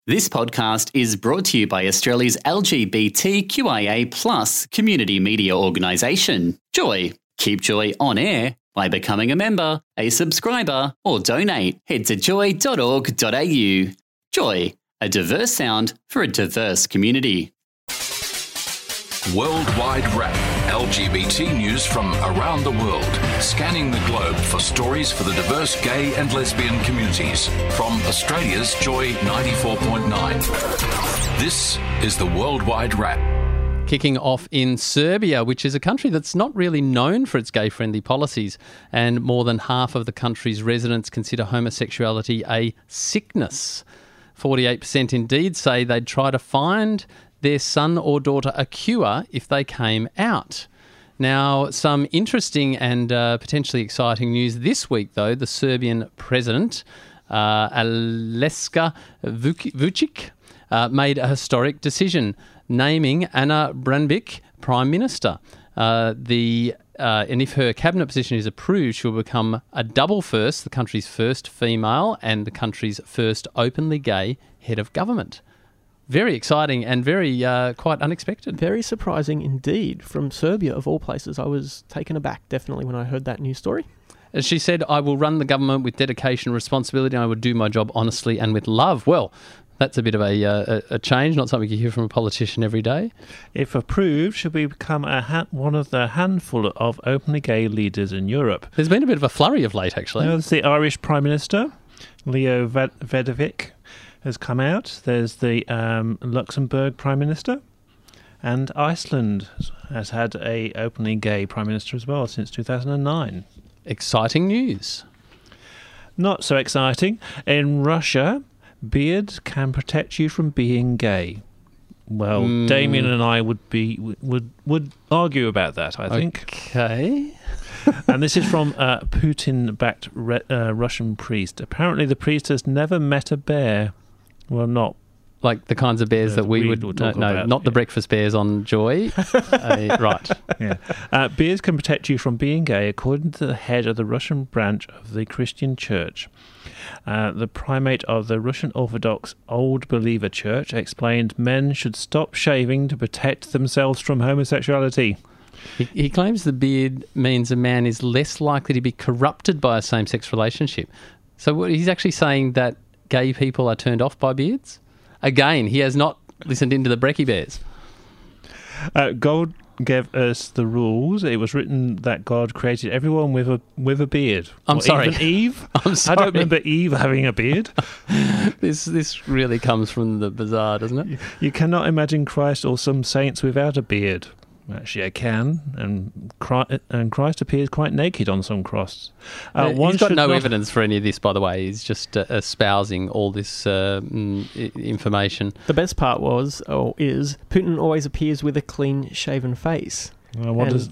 This podcast is brought to you by Australia's LGBTQIA+ community media organisation, Joy. Keep Joy on air by becoming a member, a subscriber, or donate. Head to joy.org.au. Joy, a diverse sound for a diverse community. Worldwide Wrap, LGBT news from around the world, scanning the globe for stories for the diverse gay and lesbian communities. From Australia's Joy 94.9. This is the Worldwide Wrap. Kicking off in Serbia, which is a country that's not really known for its gay-friendly policies, and more than half of the country's residents consider homosexuality a sickness. 48% indeed say they'd try to find their son or daughter a cure if they came out. Now, some interesting and potentially exciting news this week, though. The Serbian president, Aleska Vučić, made a historic decision, naming Ana Brnabić Prime Minister. And if her cabinet position is approved, she'll become a double first, the country's first female and the country's first openly gay head of government. Very exciting and very quite unexpected. Very surprising indeed. From Serbia, of all places, I was taken aback, definitely, when I heard that news story. As she said, I will run the government with dedication and responsibility, and I will do my job honestly and with love. Well, that's a bit of a change, not something you hear from a politician every day. If approved, she'll become one of the handful of openly gay leaders in Europe. There's been a bit of a flurry of late, actually. There's the Irish Prime Minister, Leo Varadkar, has come out. There's the Luxembourg Prime Minister, and Iceland has had a openly gay Prime Minister as well since 2009. Exciting news. Not so exciting. In Russia, beards can protect you from being gay. Well, Damien and I would argue about that, I think. Okay. And this is from a Putin-backed Russian priest. Apparently the priest has never met a bear. Well, not like the kinds of bears that we would talk about. Not the breakfast bears on Joy. Right. Yeah. Beards can protect you from being gay, according to the head of the Russian branch of the Christian Church. The primate of the Russian Orthodox Old Believer Church explained men should stop shaving to protect themselves from homosexuality. He claims the beard means a man is less likely to be corrupted by a same-sex relationship. So he's actually saying that gay people are turned off by beards? Again, he has not listened into the Brekkie Bears. God gave us the rules. It was written that God created everyone with a beard. I'm sorry. Even Eve? I'm sorry. I don't remember Eve having a beard. This really comes from the bazaar, doesn't it? You cannot imagine Christ or some saints without a beard. Actually, I can, and Christ appears quite naked on some cross. He's got no evidence for any of this, by the way. He's just espousing all this information. The best part is Putin always appears with a clean-shaven face. What does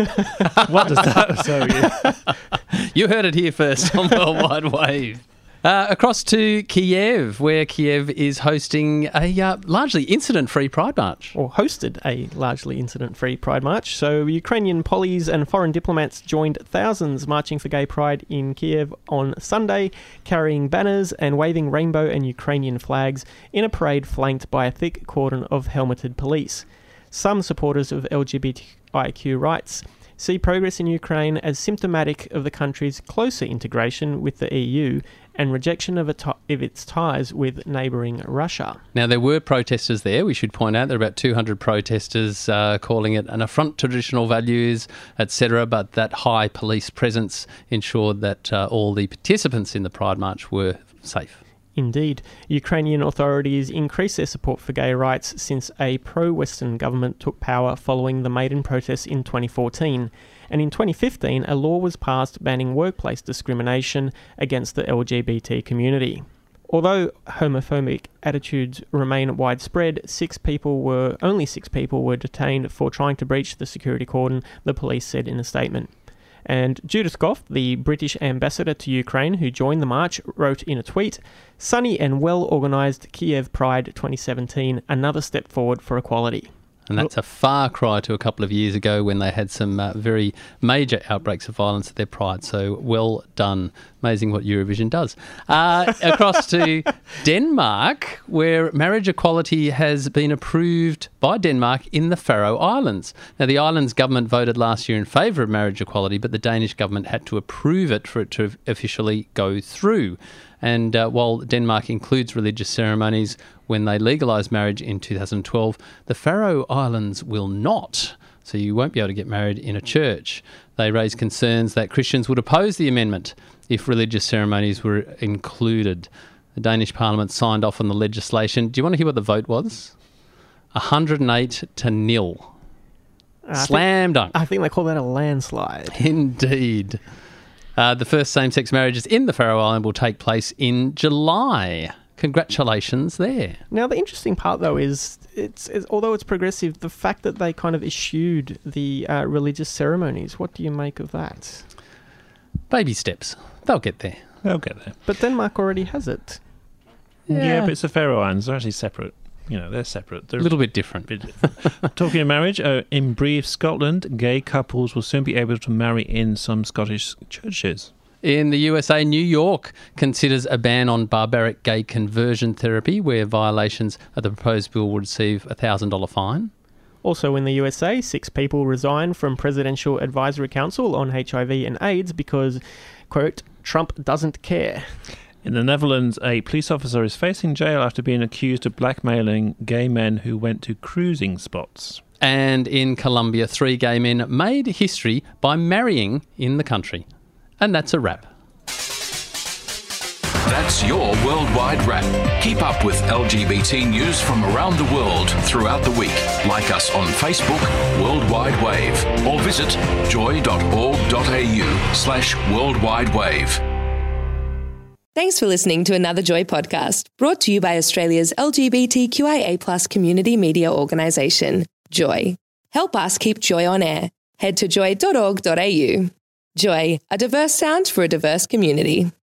that tell you? You heard it here first on Worldwide Wave. Across to Kiev, where Kiev is hosting a largely incident-free Pride March. Or hosted a largely incident-free Pride March. So Ukrainian pollies and foreign diplomats joined thousands marching for gay pride in Kiev on Sunday, carrying banners and waving rainbow and Ukrainian flags in a parade flanked by a thick cordon of helmeted police. Some supporters of LGBTIQ rights see progress in Ukraine as symptomatic of the country's closer integration with the EU and rejection of its ties with neighbouring Russia. Now, there were protesters there, we should point out. There were about 200 protesters calling it an affront to traditional values, etc., but that high police presence ensured that all the participants in the Pride March were safe. Indeed. Ukrainian authorities increased their support for gay rights since a pro-Western government took power following the Maidan protests in 2014. And in 2015, a law was passed banning workplace discrimination against the LGBT community. Although homophobic attitudes remain widespread, only six people were detained for trying to breach the security cordon, the police said in a statement. And Judith Goff, the British ambassador to Ukraine who joined the march, wrote in a tweet, "Sunny and well-organised Kiev Pride 2017, another step forward for equality." And that's a far cry to a couple of years ago when they had some very major outbreaks of violence at their Pride. So well done. Amazing what Eurovision does. Across to Denmark, where marriage equality has been approved by Denmark in the Faroe Islands. Now, the island's government voted last year in favour of marriage equality, but the Danish government had to approve it for it to officially go through. And while Denmark includes religious ceremonies when they legalised marriage in 2012, the Faroe Islands will not. So you won't be able to get married in a church. They raised concerns that Christians would oppose the amendment if religious ceremonies were included. The Danish Parliament signed off on the legislation. Do you want to hear what the vote was? 108-0. Slam dunk. I think they call that a landslide. Indeed. The first same-sex marriages in the Faroe Islands will take place in July. Congratulations there. Now, the interesting part, though, is it's although it's progressive, the fact that they kind of eschewed the religious ceremonies. What do you make of that? Baby steps. They'll get there. They'll get there. But Denmark already has it. Yeah, but it's the Faroe Islands. They're actually separate. You know, they're separate. They're a little bit different. Talking of marriage, in Brive, Scotland, gay couples will soon be able to marry in some Scottish churches. In the USA, New York considers a ban on barbaric gay conversion therapy, where violations of the proposed bill will receive a $1,000 fine. Also in the USA, 6 people resigned from Presidential Advisory Council on HIV and AIDS because, quote, Trump doesn't care. In the Netherlands, a police officer is facing jail after being accused of blackmailing gay men who went to cruising spots. And in Colombia, 3 gay men made history by marrying in the country. And that's a wrap. That's your Worldwide Wrap. Keep up with LGBT news from around the world throughout the week. Like us on Facebook, Worldwide Wave, or visit joy.org.au/Worldwide Wave. Thanks for listening to another Joy podcast, brought to you by Australia's LGBTQIA+ community media organisation, Joy. Help us keep Joy on air. Head to joy.org.au. Joy, a diverse sound for a diverse community.